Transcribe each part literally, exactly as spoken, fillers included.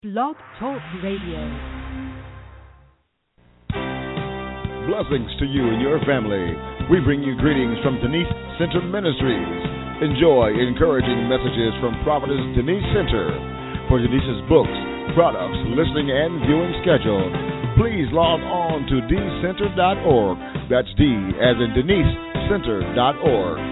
Blog Talk Radio. Blessings to you and your family. We bring you greetings from Denise Center Ministries. Enjoy encouraging messages from Prophetess Denise Center. For Denise's books, products, listening, and viewing schedule, please log on to d center dot org. That's D as in Denise Center dot org.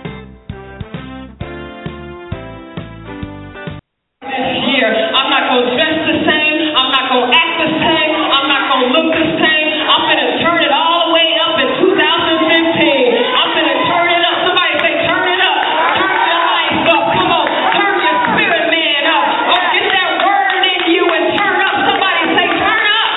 I'm not going to dress the same. I'm not going to act the same. I'm not going to look the same. I'm going to turn it all the way up in two thousand fifteen. I'm going to turn it up. Somebody say, turn it up. Turn your life up. Come on. Turn your spirit man up. Oh, get that word in you and turn up. Somebody say, turn up.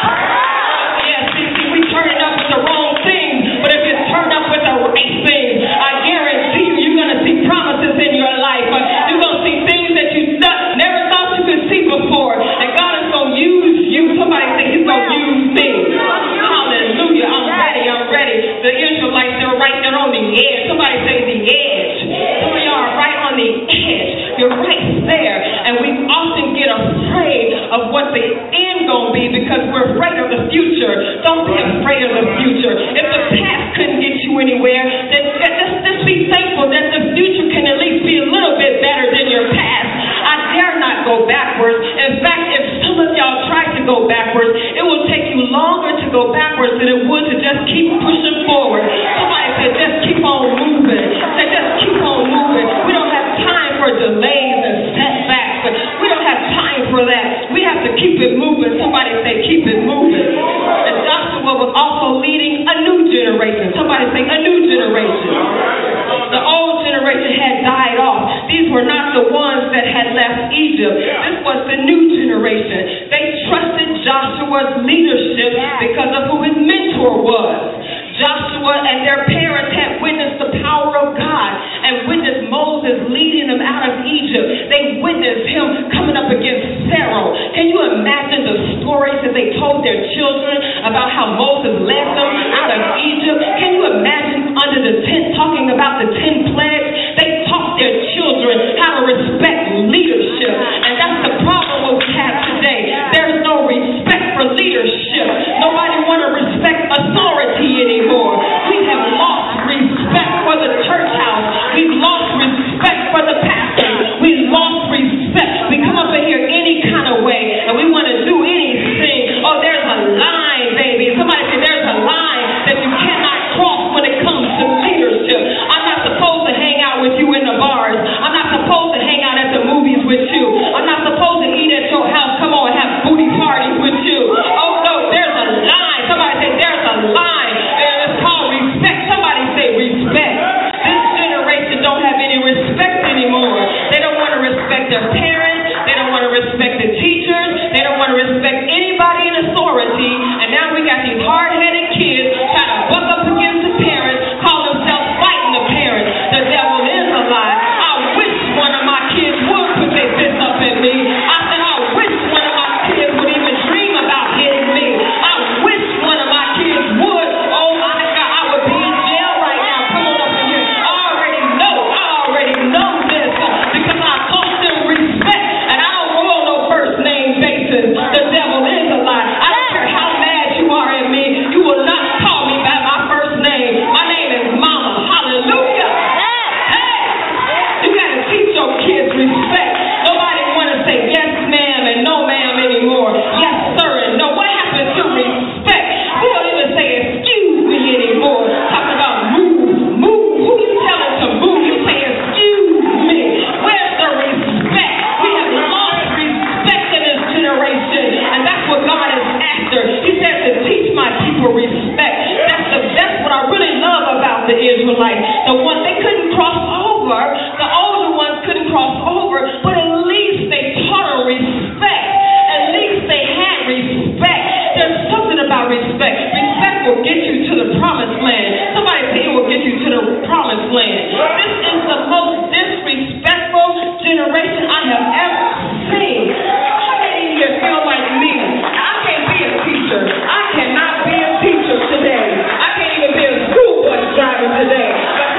Yes, see, see, we turn it up with the wrong things. But if you turn up with the right things, I guarantee you, you're going to see promises in your life. You're going to see things that you never thought you could see before. And God is going to use you. Somebody say he's going to use me. Hallelujah. I'm ready. I'm ready. The Israelites, they're right there on the edge. Somebody say the edge. Some of y'all are right on the edge. You're right there. And we often get afraid of what the end going to be because we're afraid of the future. Don't be afraid of the future. If the past couldn't get you anywhere, then just, just be thankful that the future can at least be a little bit better than your past. I dare not go backwards. In fact, if some of y'all try to go backwards, it will take you longer to go backwards than it would to just keep pushing forward. Somebody said, just keep on moving. Say, just keep on moving. We don't have time for delays and setbacks. We don't have time for that. We have to keep it moving. Somebody say, keep it moving. And Joshua was also leading a new generation. Somebody say, a new generation. The old generation had died off. These were not the ones that had left Egypt. This was the new generation. They trusted Joshua's leadership because of who his mentor was. Joshua and their parents had witnessed the power of God and witnessed Moses leading them out of Egypt. They witnessed him coming up against Pharaoh. Can you imagine the stories that they told their children about how Moses led them out of Egypt? Can you imagine under the tent talking about the ten plagues? They taught their children how to respect leadership. And that's the problem we have today. There's no respect for leadership. Nobody want to respect authority anymore. We have lost respect for the church house. We've lost respect for the pastor. We've lost respect. We come up in here any kind of way and we want to do anything. Oh, there's a line, baby. Somebody say there's a line that you cannot cross when it comes to leadership. I'm not supposed to hang out with you in the bars. I'm not supposed to hang out at the movies with you. I'm not supposed to eat at your house. Come on, have booty parties with you. Oh, no, there's a line. Somebody say there's a line. And it's called respect. Somebody say respect. This generation don't have any respect anymore. They don't want to respect their parents. They don't want to respect the teachers. They don't want to respect anybody in authority. And now we got these hard-headed kids trying to buck up against the parents, call themselves fighting the parents. The devil is a lie. I wish one of my kids would put their fist up at me. I said, I wish one of my kids would even dream about hitting me. I wish one of my kids would. Oh my God, I would be in jail right now. Come on up in here. I already know. I already know this because I taught them respect. And I don't roll no first name basis. The devil is a lie. I don't care how mad you are at me. You will not call me by my first name. My name is Mama. Hallelujah. Hey, you got to teach your kids respect. Nobody want to say yes ma'am and no ma'am anymore. Yes sir and no. What happened to respect? We don't even say excuse me anymore. Talking about move, move. Who you telling to move? You say excuse me. Where's the respect? We have lost respect in this generation. And that's what God is after. He said to teach my people respect. That's the that's what I really love about the Israelites. The one they couldn't cross over. The older ones couldn't cross over, but at least they taught them respect. At least they had respect. There's something about respect. Respect will get you to the promised land. Somebody say it will get you to the promised land. This is the most disrespectful generation I have ever seen. How many of you feel like me? I can't be a teacher. I cannot be a teacher today. I can't even be a school bus driver today. But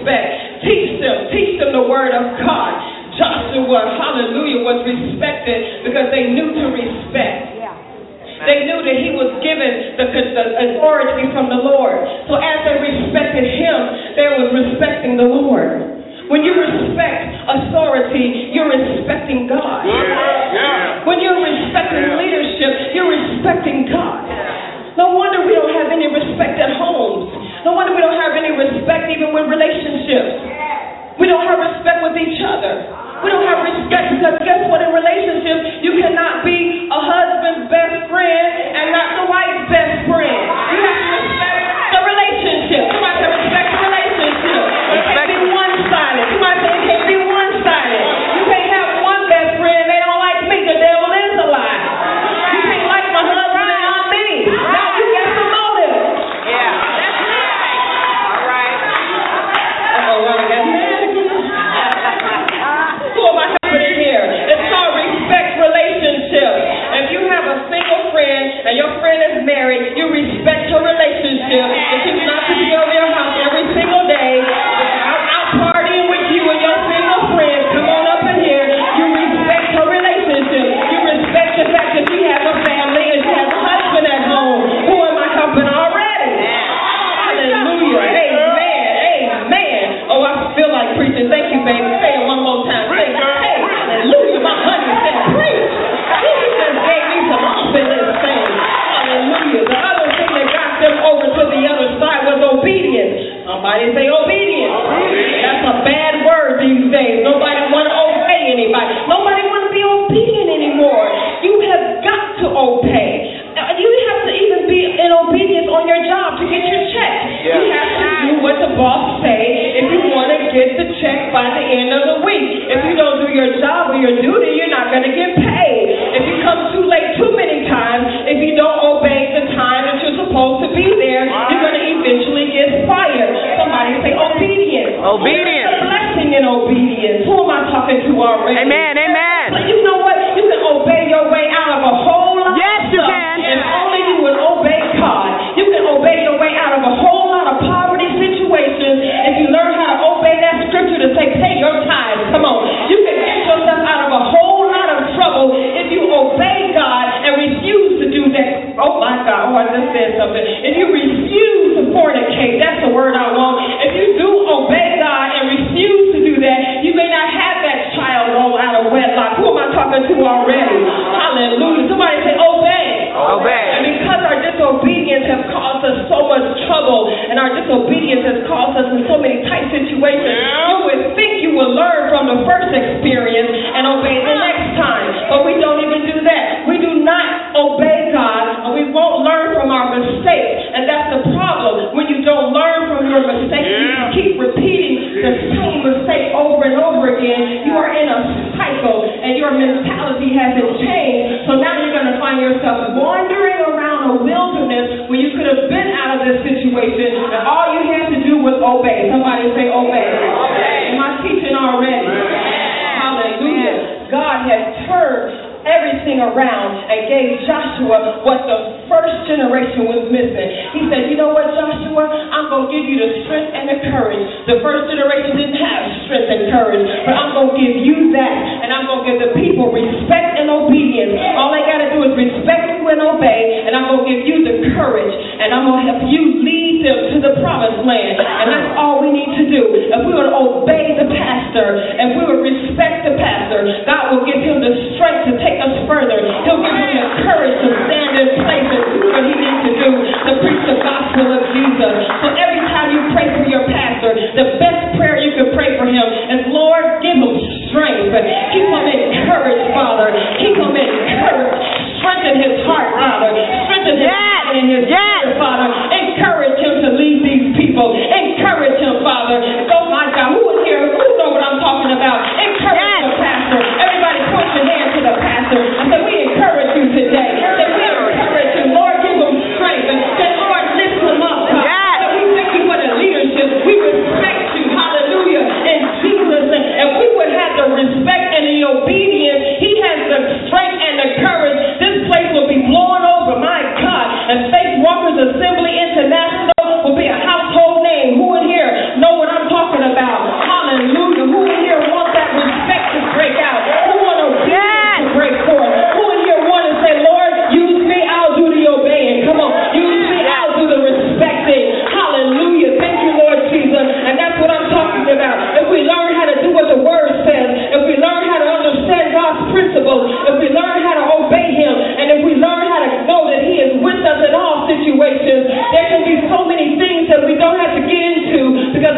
respect. Teach them. Teach them the word of God. Joshua, hallelujah, was respected because they knew to respect. They knew that he was given the, the authority from the Lord. So as they respected him, they was respecting the Lord. When you respect authority, you're respecting God. When you're respecting leadership, you're respecting God. No wonder we don't have any respect at homes. No wonder we don't have any respect even with relationships. We don't have respect with each other. We don't have respect because guess what? In relationships, you cannot be a husband's best friend and not the wife's best friend. You have to respect the relationship. Somebody say respect the relationship. It can't be one-sided. Somebody say it can't be one-sided. You can't have one best friend. They don't like me. The devil is a lie. You can't like my husband and not me. Now you got some motive. Yeah, that's right. All right. Uh-oh, I got mad again. Who am I helping here? It's called respect relationships. If you have a single friend and your friend is married, you respect your relationship. If she's not to be over your house every single day, out, out partying with you and your single friend, come on up in here. You respect her relationship. You respect the fact that she has a family and she has a husband at home. Who am I helping already? Hallelujah. Amen. Amen. Oh, I feel like preaching. Thank you, baby. Say it one more time. Say, hey, hallelujah. My honey said, preach. He just gave me some off in this thing. Hallelujah. The other thing that got them over to the other side was obedience. Somebody say obedience. That's a bad word these days. Nobody want to obey anybody. Nobody want to be obedient anymore. You have got to obey. You have to even be in obedience on your job to get your check. You have to do what the boss say if you want to get the check by the end of the week. If you don't do your job or your duty, you're not going to get paid. If you come too late too many times, if you don't obey the time that you're supposed to be there, you're going to eventually get fired. Somebody say obedience. Obedience. There's a blessing in obedience. Who am I talking to already? Amen, amen. But you know what? You can obey your way out of a whole lot Yes, of you stuff. can. If only you would obey God. You can obey your way out of a whole lot of poverty situations if you learn how to obey that scripture to say, pay your tithes. Come on. You can get yourself out of a whole lot of trouble if you obey God and refuse to do that. Oh my God. Oh, I just said something. If you refuse to fornicate, that's the word I want. If you do obey God and refuse to do that, you may not have that child roll out of wedlock. Who am I talking to already? Hallelujah. Somebody say obey. Obey. And because our disobedience has caused us so much trouble and our disobedience has caused us in so many tight situations, you would think you will learn from the first experience and obey the next time. But we don't even do that. We do not obey God and we won't learn from our mistakes. And that's the problem. When you don't learn from your mistakes, you keep repeating the same mistake over and over again. You are in a cycle and your mentality hasn't changed. So now you're going to find yourself wandering around a wilderness where you could have been out of this situation and all you had to do was obey. Somebody say obey. Obey. Am I teaching already? Hallelujah. God has turned everything around and gave Joshua what the first generation was missing. He said, you know what, Joshua? I'm going to give you the strength and the courage. The first generation didn't have strength and courage, but I'm going to give you that, and I'm going to give the people respect and obedience. All they got to do is respect you and obey, and I'm going to give you the courage, and I'm going to help you lead them to the promised land. And that's all we need to do. If we would obey the pastor, if we would respect the pastor, God will give him the strength to take us further. He'll give him the courage to stand in place and do what he needs to do to preach the gospel of Jesus. So every time you pray for your pastor, the best prayer you can pray for him is, Lord, give him strength. Keep him encouraged, Father. Keep him encouraged. Strengthen his heart, Father. Strengthen his heart and his spirit, Father. Encourage him to lead these people. Encourage him, Father. Oh my God, who is here? Who knows what I'm talking about? Encourage the pastor. Everybody point your hand to the pastor and say, we encourage you today. Say, we encourage you. Lord, give him strength. And say, Lord, lift him up, God. Yes. And we thank you for the leadership. We respect you. Hallelujah. In Jesus' name. If we would have the respect and the obedience, he has the strength and the courage, this place will be blown over. My God. And Faith Walkers Assembly International will be a household name. Who is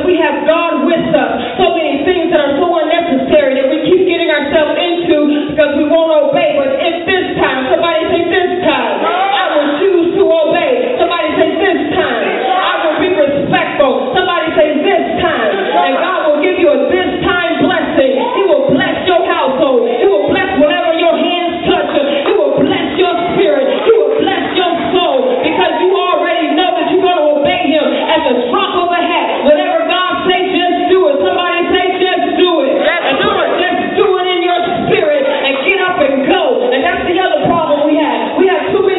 we have God with us. So many things that are so unnecessary that we keep getting ourselves into because we won't obey. But if this time, somebody say this time, I will choose to obey. Somebody say this time, I will be respectful. Somebody say this time, and God will give you a this time blessing. He will bless your household. He will bless whatever your hands touch. He will bless your spirit. He will bless your soul because you already know that you're going to obey Him at the drop of a hat. Whatever God says, just do it. Somebody say, just do it. And do it. Just do it in your spirit and get up and go. And that's the other problem we have. We have too many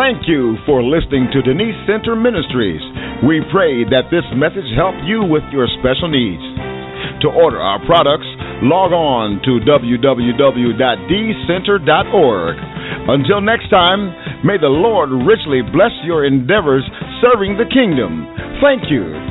Thank you for listening to Denise Center Ministries. We pray that this message helped you with your special needs. To order our products, log on to w w w dot d center dot org. Until next time, may the Lord richly bless your endeavors serving the kingdom. Thank you